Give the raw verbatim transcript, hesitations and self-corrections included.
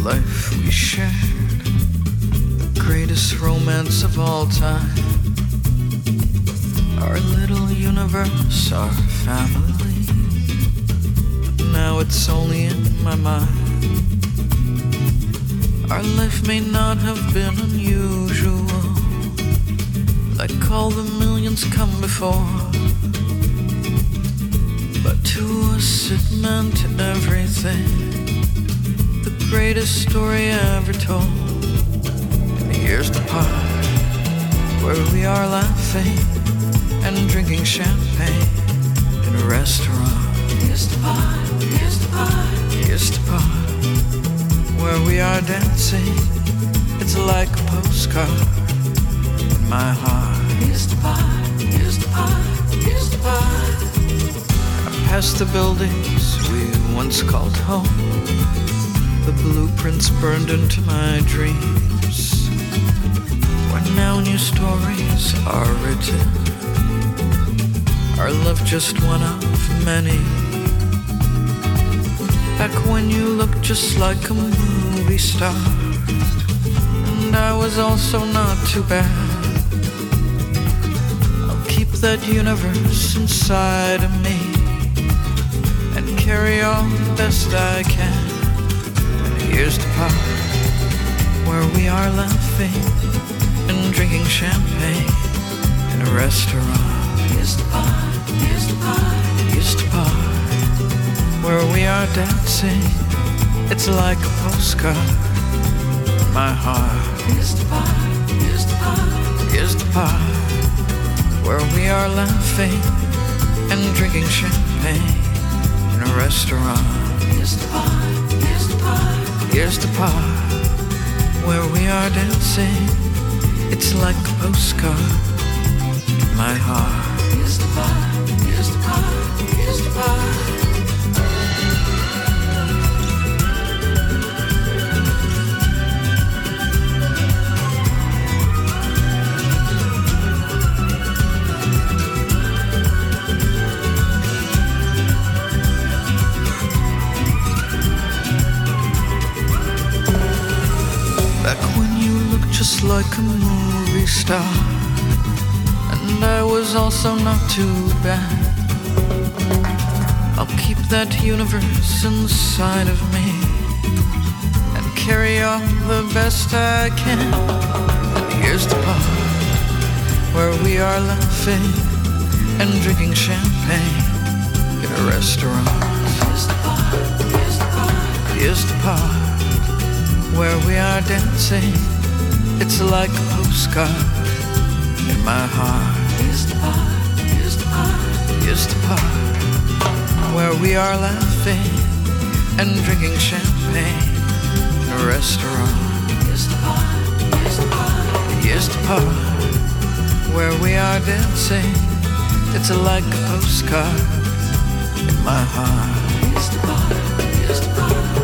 life we shared, the greatest romance of all time. Our little universe, our family. But now it's only in my mind. Our life may not have been unusual, like all the millions come before. But to us it meant everything, the greatest story ever told. In the years to part, where we are laughing and drinking champagne in a restaurant. Years to part, years to part, years to part, where we are dancing, it's like a postcard in my heart. Years to part, years to part, years to part. Past the buildings we once called home, the blueprints burned into my dreams, where now new stories are written, our love just one of many. Back when you looked just like a movie star, and I was also not too bad. I'll keep that universe inside of me and carry on the best I can. And years to part, where we are laughing and drinking champagne in a restaurant. Years to part, years to part, years to part, where we are dancing, it's like a postcard in my heart. Years to part, years to part, years to part, where we are laughing and drinking champagne in a restaurant. Years to part, years to part, years to part, where we are dancing, it's like a postcard in my heart. Years to part, years to part, years to part. Just like a movie star, and I was also not too bad. I'll keep that universe inside of me and carry on the best I can. And here's the part where we are laughing and drinking champagne in a restaurant. Here's the part, here's the part, here's the part where we are dancing, it's like a postcard in my heart. Here's the part, here's the part, here's the part where we are laughing and drinking champagne in a restaurant. Here's the part, here's the part, here's the part where we are dancing, it's like a postcard in my heart. Here's the part, here's the part.